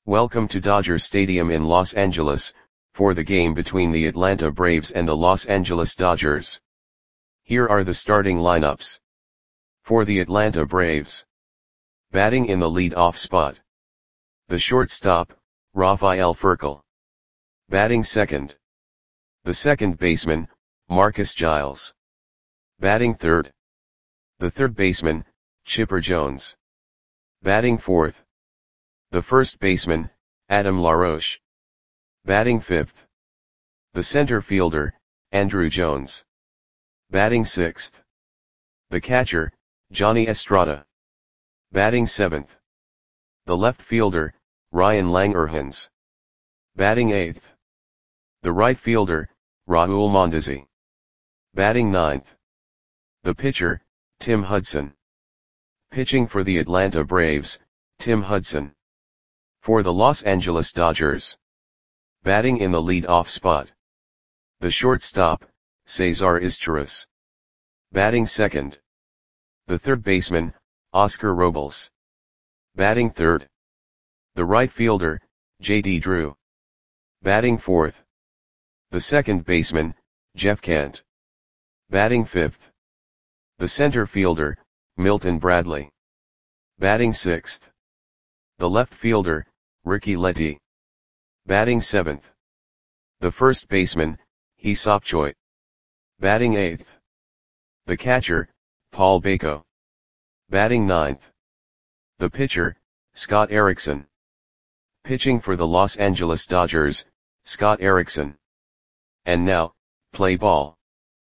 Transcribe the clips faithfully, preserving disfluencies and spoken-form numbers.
Welcome to Dodger Stadium in Los Angeles, for the game between the Atlanta Braves and the Los Angeles Dodgers. Here are the starting lineups. For the Atlanta Braves. Batting in the lead-off spot. The shortstop, Rafael Furcal. Batting second. The second baseman, Marcus Giles. Batting third. The third baseman, Chipper Jones. Batting fourth. The first baseman, Adam LaRoche. Batting fifth. The center fielder, Andruw Jones. Batting sixth. The catcher, Johnny Estrada. Batting seventh. The left fielder, Ryan Langerhans. Batting eighth. The right fielder, Raul Mondesi. Batting ninth. The pitcher, Tim Hudson. Pitching for the Atlanta Braves, Tim Hudson. For the Los Angeles Dodgers. Batting in the lead-off spot. The shortstop, Cesar Izturis. Batting second. The third baseman, Oscar Robles. Batting third. The right fielder, J D Drew. Batting fourth. The second baseman, Jeff Kent. Batting fifth. The center fielder, Milton Bradley. Batting sixth. The left fielder, Ricky Letty. Batting seventh. The first baseman, Hee Seop-Choi. Batting eighth. The catcher, Paul Bako. Batting ninth. The pitcher, Scott Erickson. Pitching for the Los Angeles Dodgers, Scott Erickson. And now, play ball.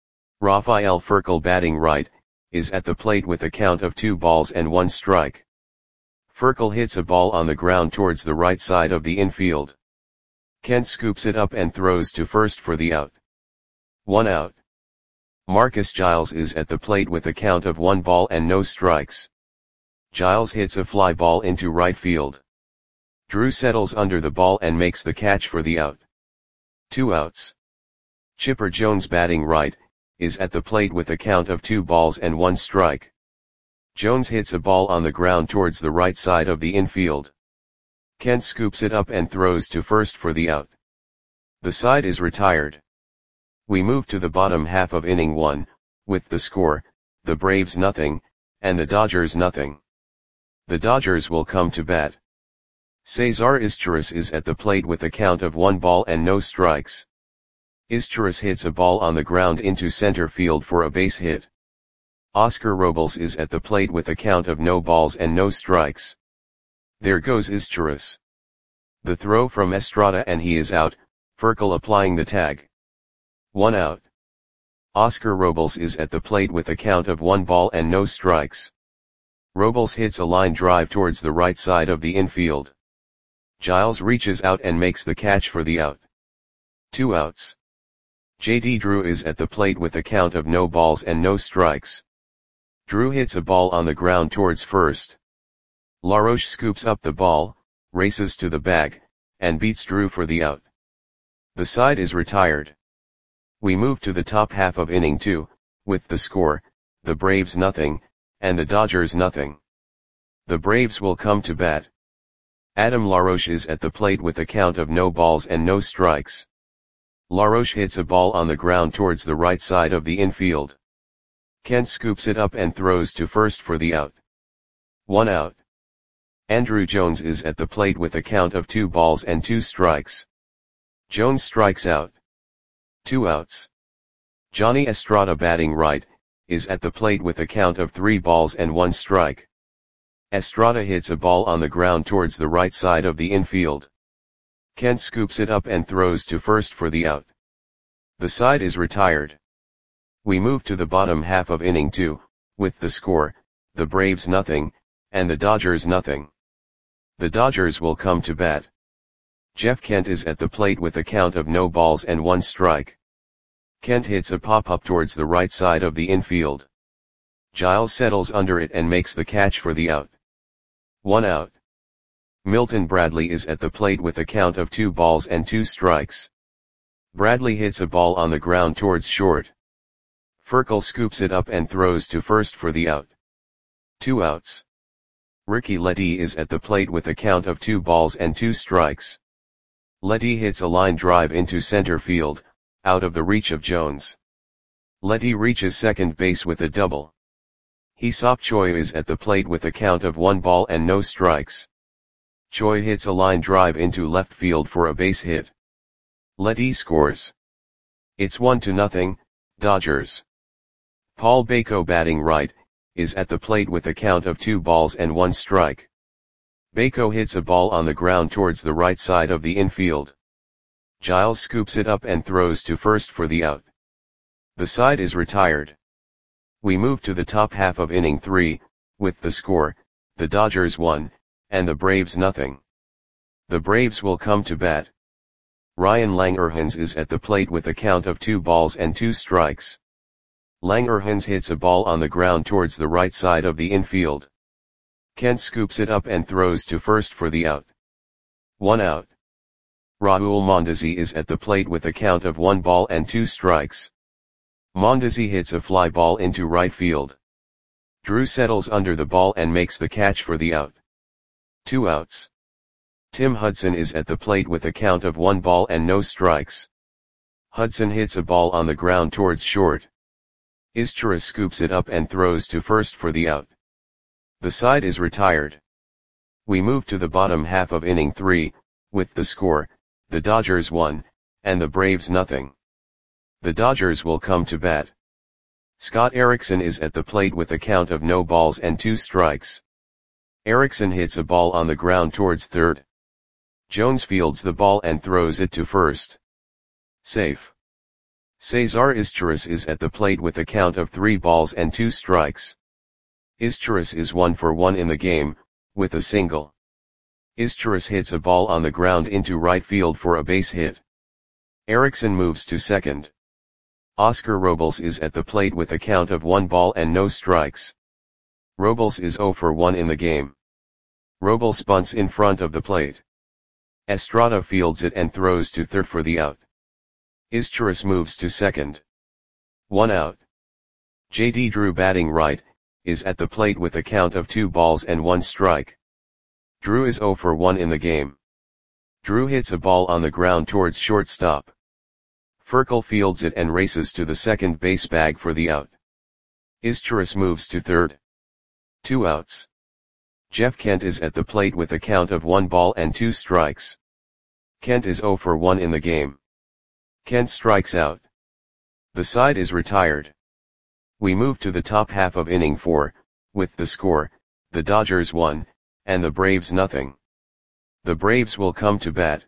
Rafael Furcal batting right, is at the plate with a count of two balls and one strike. Furcal hits a ball on the ground towards the right side of the infield. Kent scoops it up and throws to first for the out. One out. Marcus Giles is at the plate with a count of one ball and no strikes. Giles hits a fly ball into right field. Drew settles under the ball and makes the catch for the out. Two outs. Chipper Jones batting right, is at the plate with a count of two balls and one strike. Jones hits a ball on the ground towards the right side of the infield. Kent scoops it up and throws to first for the out. The side is retired. We move to the bottom half of inning one, with the score, the Braves nothing, and the Dodgers nothing. The Dodgers will come to bat. Cesar Izturis is at the plate with a count of one ball and no strikes. Izturis hits a ball on the ground into center field for a base hit. Oscar Robles is at the plate with a count of no balls and no strikes. There goes Izturis. The throw from Estrada and he is out, Furcal applying the tag. One out. Oscar Robles is at the plate with a count of one ball and no strikes. Robles hits a line drive towards the right side of the infield. Giles reaches out and makes the catch for the out. Two outs. J D Drew is at the plate with a count of no balls and no strikes. Drew hits a ball on the ground towards first. LaRoche scoops up the ball, races to the bag, and beats Drew for the out. The side is retired. We move to the top half of inning two, with the score, the Braves nothing, and the Dodgers nothing. The Braves will come to bat. Adam LaRoche is at the plate with a count of no balls and no strikes. LaRoche hits a ball on the ground towards the right side of the infield. Kent scoops it up and throws to first for the out. One out. Andruw Jones is at the plate with a count of two balls and two strikes. Jones strikes out. Two outs. Johnny Estrada batting right, is at the plate with a count of three balls and one strike. Estrada hits a ball on the ground towards the right side of the infield. Kent scoops it up and throws to first for the out. The side is retired. We move to the bottom half of inning two, with the score, the Braves nothing, and the Dodgers nothing. The Dodgers will come to bat. Jeff Kent is at the plate with a count of no balls and one strike. Kent hits a pop-up towards the right side of the infield. Giles settles under it and makes the catch for the out. One out. Milton Bradley is at the plate with a count of two balls and two strikes. Bradley hits a ball on the ground towards short. Furcal scoops it up and throws to first for the out. Two outs. Ricky Ledee is at the plate with a count of two balls and two strikes. Ledee hits a line drive into center field, out of the reach of Jones. Ledee reaches second base with a double. Hee-seop Choi is at the plate with a count of one ball and no strikes. Choi hits a line drive into left field for a base hit. Ledee scores. It's one to nothing, Dodgers. Paul Bako, batting right, is at the plate with a count of two balls and one strike. Bako hits a ball on the ground towards the right side of the infield. Giles scoops it up and throws to first for the out. The side is retired. We move to the top half of inning three, with the score, the Dodgers one, and the Braves nothing. The Braves will come to bat. Ryan Langerhans is at the plate with a count of two balls and two strikes. Langerhans hits a ball on the ground towards the right side of the infield. Kent scoops it up and throws to first for the out. One out. Raul Mondesi is at the plate with a count of one ball and two strikes. Mondesi hits a fly ball into right field. Drew settles under the ball and makes the catch for the out. Two outs. Tim Hudson is at the plate with a count of one ball and no strikes. Hudson hits a ball on the ground towards short. Izturis scoops it up and throws to first for the out. The side is retired. We move to the bottom half of inning three, with the score, the Dodgers one, and the Braves nothing. The Dodgers will come to bat. Scott Erickson is at the plate with a count of no balls and two strikes. Erickson hits a ball on the ground towards third. Jones fields the ball and throws it to first. Safe. Cesar Izturis is at the plate with a count of three balls and two strikes. Izturis is one for one in the game, with a single. Izturis hits a ball on the ground into right field for a base hit. Erickson moves to second. Oscar Robles is at the plate with a count of one ball and no strikes. Robles is zero for one in the game. Robles bunts in front of the plate. Estrada fields it and throws to third for the out. Izturis moves to second. One out. J D Drew, batting right, is at the plate with a count of two balls and one strike. Drew is zero for one in the game. Drew hits a ball on the ground towards shortstop. Furkel fields it and races to the second base bag for the out. Izturis moves to third. Two outs. Jeff Kent is at the plate with a count of one ball and two strikes. Kent is zero for one in the game. Kent strikes out. The side is retired. We move to the top half of inning four, with the score, the Dodgers one, and the Braves nothing. The Braves will come to bat.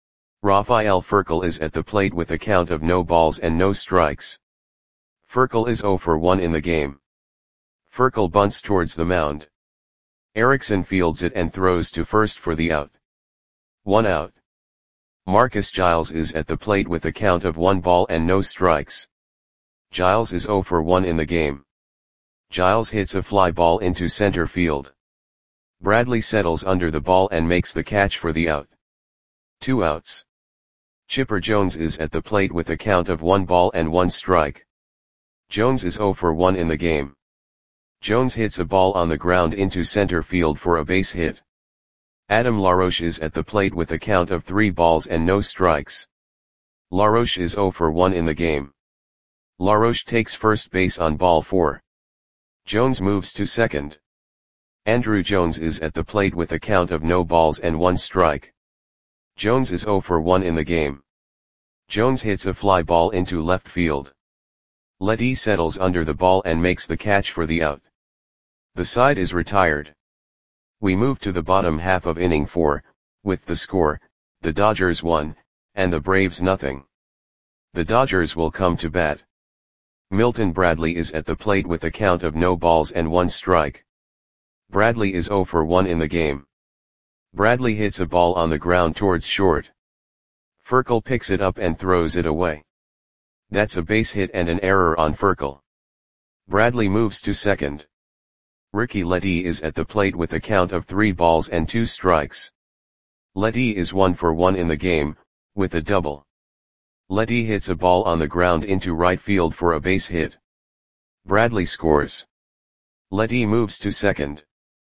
Rafael Furkel is at the plate with a count of no balls and no strikes. Furkel is zero for one in the game. Furkel bunts towards the mound. Erickson fields it and throws to first for the out. One out. Marcus Giles is at the plate with a count of one ball and no strikes. Giles is zero for one in the game. Giles hits a fly ball into center field. Bradley settles under the ball and makes the catch for the out. Two outs. Chipper Jones is at the plate with a count of one ball and one strike. Jones is zero for one in the game. Jones hits a ball on the ground into center field for a base hit. Adam LaRoche is at the plate with a count of three balls and no strikes. LaRoche is zero for one in the game. LaRoche takes first base on ball four. Jones moves to second. Andrew Jones is at the plate with a count of no balls and one strike. Jones is zero for one in the game. Jones hits a fly ball into left field. Ledee settles under the ball and makes the catch for the out. The side is retired. We move to the bottom half of inning four, with the score, the Dodgers one, and the Braves nothing. The Dodgers will come to bat. Milton Bradley is at the plate with a count of no balls and one strike. Bradley is zero for one in the game. Bradley hits a ball on the ground towards short. Furkel picks it up and throws it away. That's a base hit and an error on Furkel. Bradley moves to second. Ricky Ledee is at the plate with a count of three balls and two strikes. Ledee is one for one in the game, with a double. Ledee hits a ball on the ground into right field for a base hit. Bradley scores. Ledee moves to second.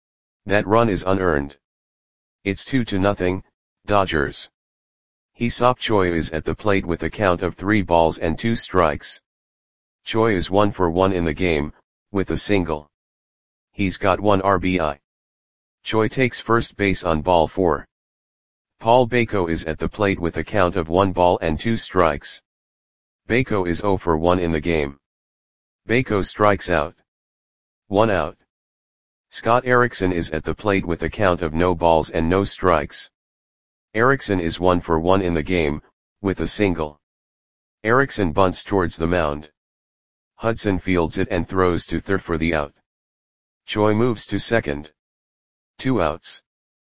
That run is unearned. It's two to nothing, Dodgers. Hee-seop Choi is at the plate with a count of three balls and two strikes. Choi is one for one in the game, with a single. He's got one R B I. Choi takes first base on ball four. Paul Baco is at the plate with a count of one ball and two strikes. Baco is zero for one in the game. Baco strikes out. One out. Scott Erickson is at the plate with a count of no balls and no strikes. Erickson is one for one in the game, with a single. Erickson bunts towards the mound. Hudson fields it and throws to third for the out. Choi moves to second. Two outs.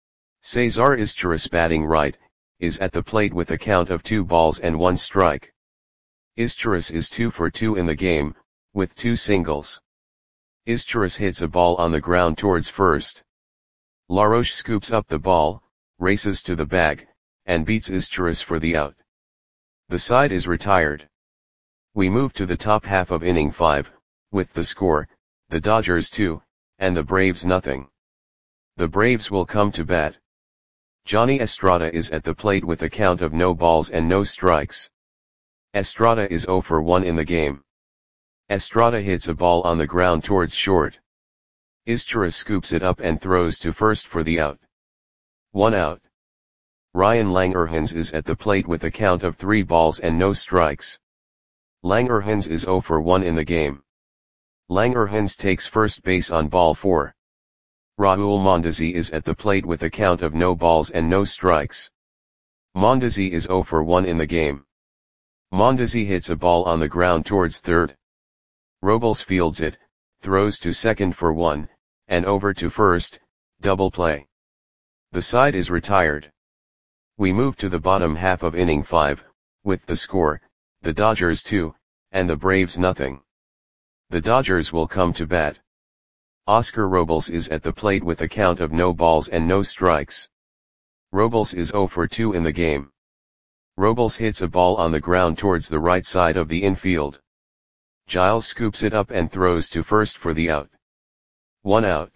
Cesar Izturis, batting right, is at the plate with a count of two balls and one strike. Izturis is two for two in the game, with two singles. Izturis hits a ball on the ground towards first. LaRoche scoops up the ball, races to the bag, and beats Izturis for the out. The side is retired. We move to the top half of inning five, with the score, the Dodgers two, and the Braves nothing. The Braves will come to bat. Johnny Estrada is at the plate with a count of no balls and no strikes. Estrada is zero for one in the game. Estrada hits a ball on the ground towards short. Izturis scoops it up and throws to first for the out. One out. Ryan Langerhans is at the plate with a count of three balls and no strikes. Langerhans is zero for one in the game. Langerhans takes first base on ball four. Raul Mondesi is at the plate with a count of no balls and no strikes. Mondesi is zero for one in the game. Mondesi hits a ball on the ground towards third. Robles fields it, throws to second for one, and over to first, double play. The side is retired. We move to the bottom half of inning five, with the score, the Dodgers two, and the Braves nothing. The Dodgers will come to bat. Oscar Robles is at the plate with a count of no balls and no strikes. Robles is zero for two in the game. Robles hits a ball on the ground towards the right side of the infield. Giles scoops it up and throws to first for the out. One out.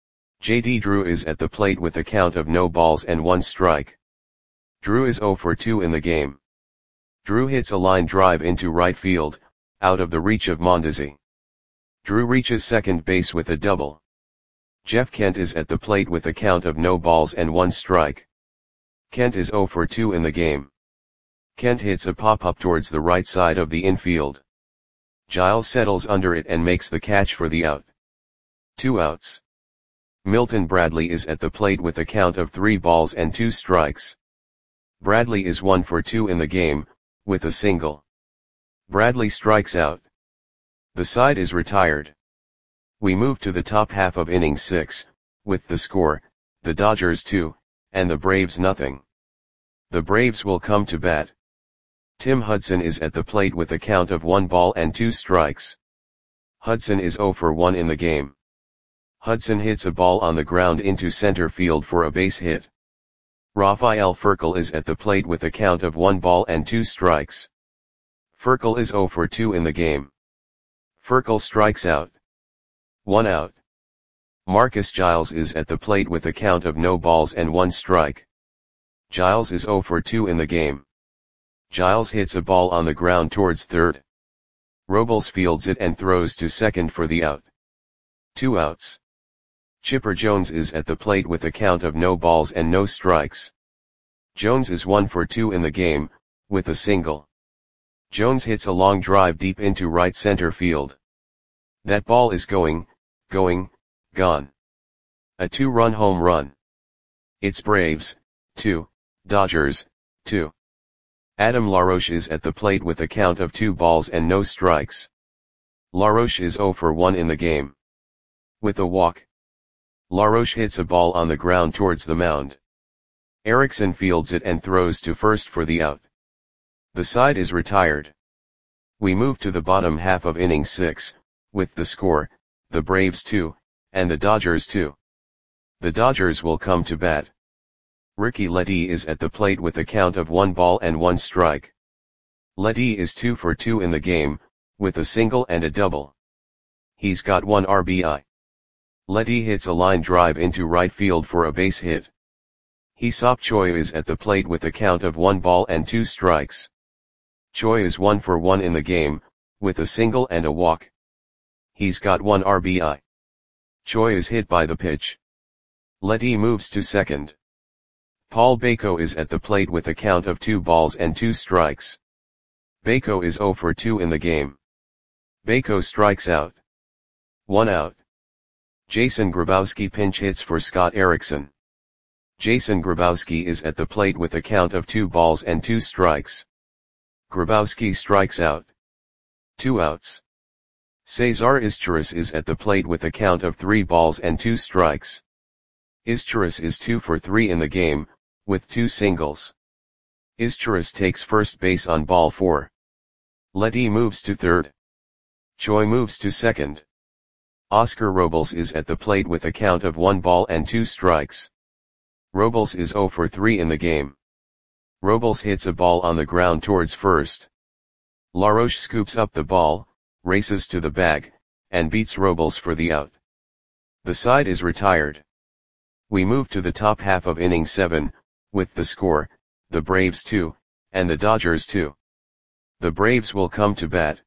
J D Drew is at the plate with a count of no balls and one strike. Drew is zero for two in the game. Drew hits a line drive into right field, out of the reach of Mondesi. Drew reaches second base with a double. Jeff Kent is at the plate with a count of no balls and one strike. Kent is zero for two in the game. Kent hits a pop-up towards the right side of the infield. Giles settles under it and makes the catch for the out. Two outs. Milton Bradley is at the plate with a count of three balls and two strikes. Bradley is one for two in the game, with a single. Bradley strikes out. The side is retired. We move to the top half of inning six, with the score, the Dodgers two, and the Braves nothing. The Braves will come to bat. Tim Hudson is at the plate with a count of one ball and two strikes. Hudson is zero for one in the game. Hudson hits a ball on the ground into center field for a base hit. Rafael Furcal is at the plate with a count of one ball and two strikes. Furcal is zero for two in the game. Furcal strikes out. One out. Marcus Giles is at the plate with a count of no balls and one strike. Giles is zero for two in the game. Giles hits a ball on the ground towards third. Robles fields it and throws to second for the out. Two outs. Chipper Jones is at the plate with a count of no balls and no strikes. Jones is one for two in the game, with a single. Jones hits a long drive deep into right center field. That ball is going, going, gone. A two-run home run. It's Braves, two, Dodgers, two. Adam LaRoche is at the plate with a count of two balls and no strikes. LaRoche is zero for one in the game. With a walk. LaRoche hits a ball on the ground towards the mound. Erickson fields it and throws to first for the out. The side is retired. We move to the bottom half of inning six, with the score, the Braves two, and the Dodgers two. The Dodgers will come to bat. Ricky Ledee is at the plate with a count of one ball and one strike. Ledee is two for two in the game, with a single and a double. He's got one R B I. Letty hits a line drive into right field for a base hit. Hee-seop Choi is at the plate with a count of one ball and two strikes. Choi is one for one in the game, with a single and a walk. He's got one R B I. Choi is hit by the pitch. Letty moves to second. Paul Baco is at the plate with a count of two balls and two strikes. Baco is zero for two in the game. Baco strikes out. One out. Jason Grabowski pinch hits for Scott Erickson. Jason Grabowski is at the plate with a count of two balls and two strikes. Grabowski strikes out. Two outs. Cesar Izturis is at the plate with a count of three balls and two strikes. Izturis is two for three in the game, with two singles. Izturis takes first base on ball four. Letty moves to third. Choi moves to second. Oscar Robles is at the plate with a count of one ball and two strikes. Robles is zero for three in the game. Robles hits a ball on the ground towards first. LaRoche scoops up the ball, races to the bag, and beats Robles for the out. The side is retired. We move to the top half of inning seven, with the score, the Braves two, and the Dodgers two. The Braves will come to bat.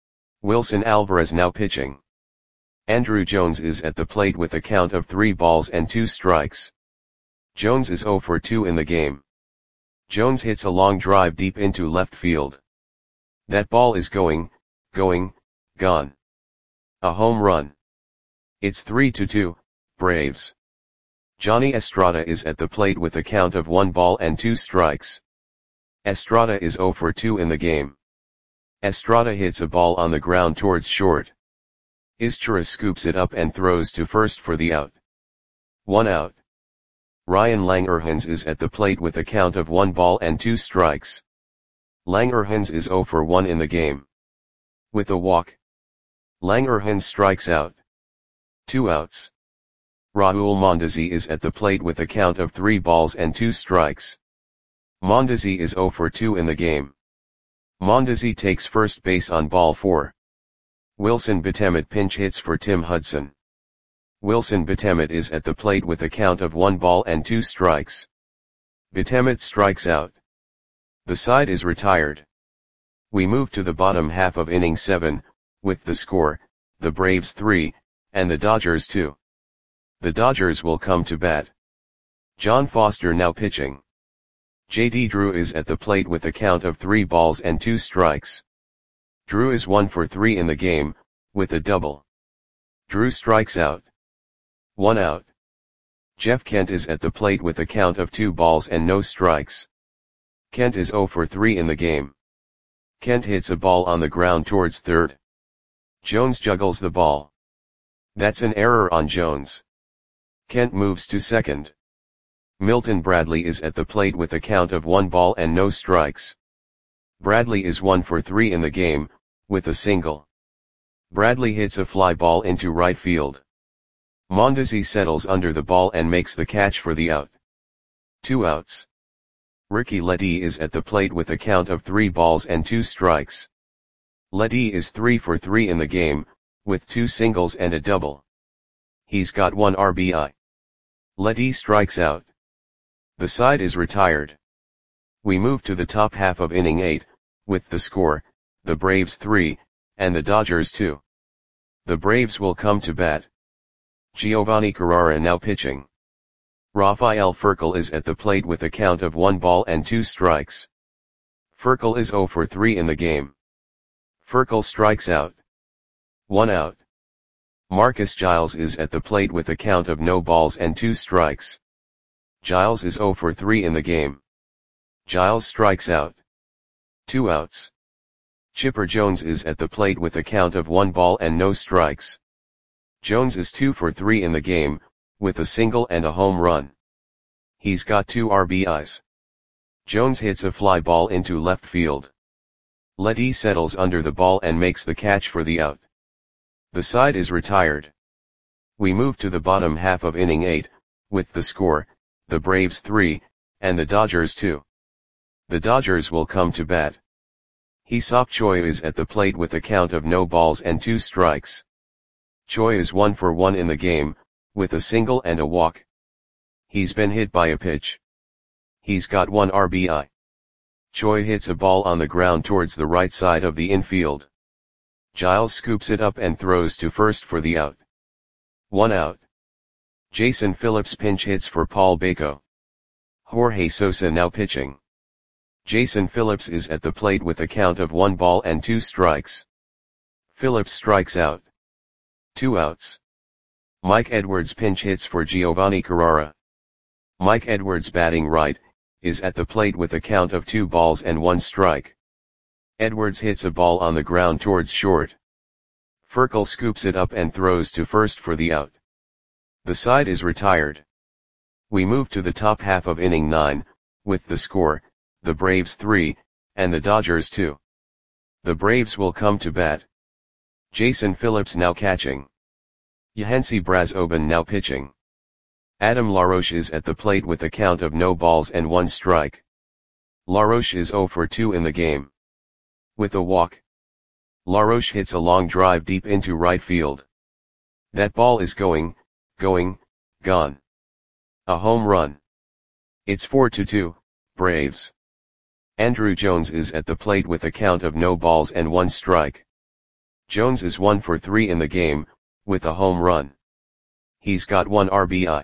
Wilson Alvarez now pitching. Andruw Jones is at the plate with a count of three balls and two strikes. Jones is zero for two in the game. Jones hits a long drive deep into left field. That ball is going, going, gone. A home run. It's three to two, Braves. Johnny Estrada is at the plate with a count of one ball and two strikes. Estrada is zero for two in the game. Estrada hits a ball on the ground towards short. Izturis scoops it up and throws to first for the out. One out. Ryan Langerhans is at the plate with a count of one ball and two strikes. Langerhans is zero for one in the game. With a walk. Langerhans strikes out. Two outs. Raul Mondesi is at the plate with a count of three balls and two strikes. Mondesi is zero for two in the game. Mondesi takes first base on ball four. Wilson Betemit pinch hits for Tim Hudson. Wilson Betemit is at the plate with a count of one ball and two strikes. Betemit strikes out. The side is retired. We move to the bottom half of inning seven, with the score, the Braves three, and the Dodgers two. The Dodgers will come to bat. John Foster now pitching. J D Drew is at the plate with a count of three balls and two strikes. Drew is one for three in the game, with a double. Drew strikes out. One out. Jeff Kent is at the plate with a count of two balls and no strikes. Kent is zero for three in the game. Kent hits a ball on the ground towards third. Jones juggles the ball. That's an error on Jones. Kent moves to second. Milton Bradley is at the plate with a count of one ball and no strikes. Bradley is one for three in the game, with a single. Bradley hits a fly ball into right field. Mondesi settles under the ball and makes the catch for the out. Two outs. Ricky Letty is at the plate with a count of three balls and two strikes. Letty is three for three in the game, with two singles and a double. He's got one R B I. Letty strikes out. The side is retired. We move to the top half of inning eight, with the score, the Braves three, and the Dodgers two. The Braves will come to bat. Giovanni Carrara now pitching. Rafael Furcal is at the plate with a count of one ball and two strikes. Furcal is zero for three in the game. Furcal strikes out. One out. Marcus Giles is at the plate with a count of no balls and two strikes. Giles is zero for three in the game. Giles strikes out. Two outs. Chipper Jones is at the plate with a count of one ball and no strikes. Jones is two for three in the game, with a single and a home run. He's got two R B Is. Jones hits a fly ball into left field. Letty settles under the ball and makes the catch for the out. The side is retired. We move to the bottom half of inning eight, with the score, the Braves three, and the Dodgers two. The Dodgers will come to bat. Hee-seop Choi is at the plate with a count of no balls and two strikes. Choi is one for one in the game, with a single and a walk. He's been hit by a pitch. He's got one R B I. Choi hits a ball on the ground towards the right side of the infield. Giles scoops it up and throws to first for the out. One out. Jason Phillips pinch hits for Paul Baco. Jorge Sosa now pitching. Jason Phillips is at the plate with a count of one ball and two strikes. Phillips strikes out. Two outs. Mike Edwards pinch hits for Giovanni Carrara. Mike Edwards, batting right, is at the plate with a count of two balls and one strike. Edwards hits a ball on the ground towards short. Furkel scoops it up and throws to first for the out. The side is retired. We move to the top half of inning nine, with the score, the Braves three, and the Dodgers two. The Braves will come to bat. Jason Phillips now catching. Yahensi Brazoban now pitching. Adam LaRoche is at the plate with a count of no balls and one strike. LaRoche is zero for two in the game. With a walk. LaRoche hits a long drive deep into right field. That ball is going, going, gone. A home run. It's four to two, Braves. Andruw Jones is at the plate with a count of no balls and one strike. Jones is one for three in the game, with a home run. He's got one R B I.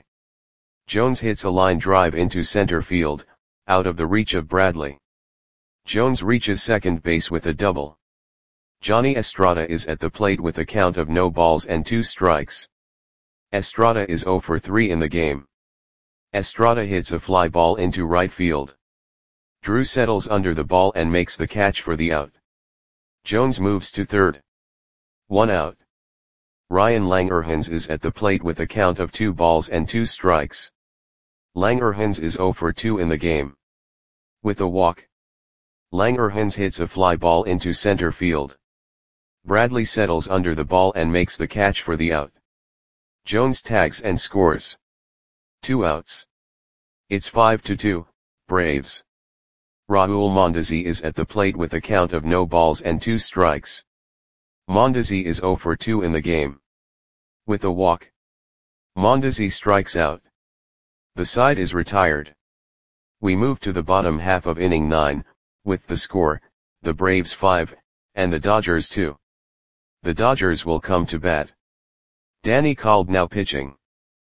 Jones hits a line drive into center field, out of the reach of Bradley. Jones reaches second base with a double. Johnny Estrada is at the plate with a count of no balls and two strikes. Estrada is zero for three in the game. Estrada hits a fly ball into right field. Drew settles under the ball and makes the catch for the out. Jones moves to third. One out. Ryan Langerhans is at the plate with a count of two balls and two strikes. Langerhans is zero for two in the game. With a walk. Langerhans hits a fly ball into center field. Bradley settles under the ball and makes the catch for the out. Jones tags and scores. Two outs. It's five to two, Braves. Raul Mondesi is at the plate with a count of no balls and two strikes. Mondesi is zero for two in the game. With a walk. Mondesi strikes out. The side is retired. We move to the bottom half of inning nine, with the score, the Braves five, and the Dodgers two. The Dodgers will come to bat. Danny Kolb now pitching.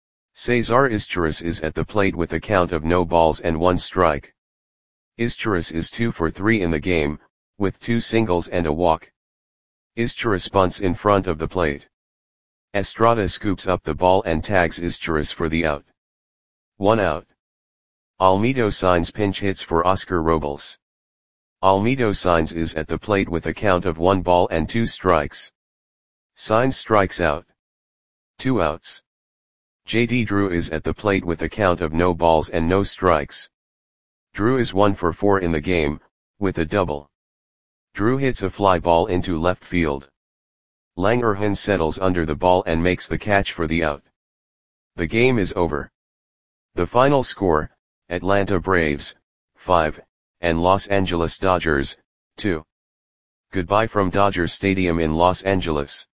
Cesar Izturis is at the plate with a count of no balls and one strike. Izturis is two for three in the game, with two singles and a walk. Izturis bunts in front of the plate. Estrada scoops up the ball and tags Izturis for the out. One out. Almedo Sainz pinch hits for Oscar Robles. Almedo Sainz is at the plate with a count of one ball and two strikes. Sainz strikes out. Two outs. J D Drew is at the plate with a count of no balls and no strikes. Drew is one for four in the game, with a double. Drew hits a fly ball into left field. Langerhans settles under the ball and makes the catch for the out. The game is over. The final score, Atlanta Braves, five, and Los Angeles Dodgers, two. Goodbye from Dodger Stadium in Los Angeles.